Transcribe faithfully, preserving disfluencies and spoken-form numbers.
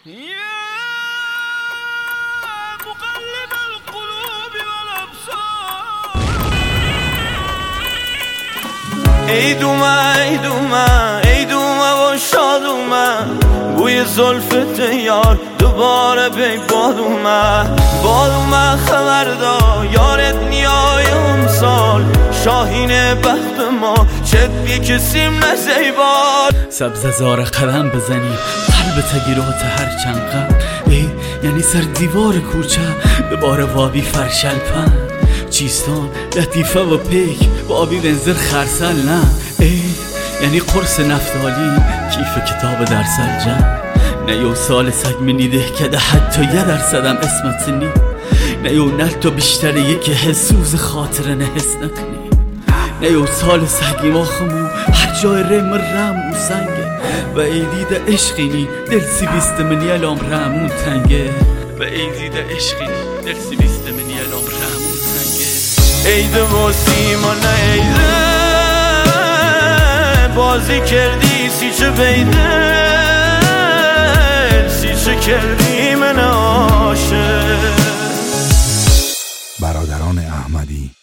ای دومه ای دومه ای دومه و شاد اومه بوی زلفت یار دوباره بی باد اومه باد اومه خبردار یارت نیای اون سال شاهین بخت ما چت بی کسیم نزیباد سبز زار قلم بزنیم قلب تگیرات هر چند غم ای یعنی سر دیوار کوچه دوباره وابی فرشل پن چیستان لطیفه و پیک با آبی بنزر خرسل نه ای یعنی قرص نفتالی کیف کتاب در سرجم نه یو سال سگ منیده کده حتی یه درصدم اسمت نی نه یو نل تو بیشتر یکی حسوز خاطر نه حس نکنی نه یو سال سگی واخمو هر جای رم رمون سنگه و ای دیده عشقینی دل سی بیست منی الام رمون تنگه و ای دیده عشقینی دل سی بیست منی الام رمون تنگه عیده و سیما نه عیده بازی کردی سی چه بیده سی چه کردی من عاشق. برادران احمدی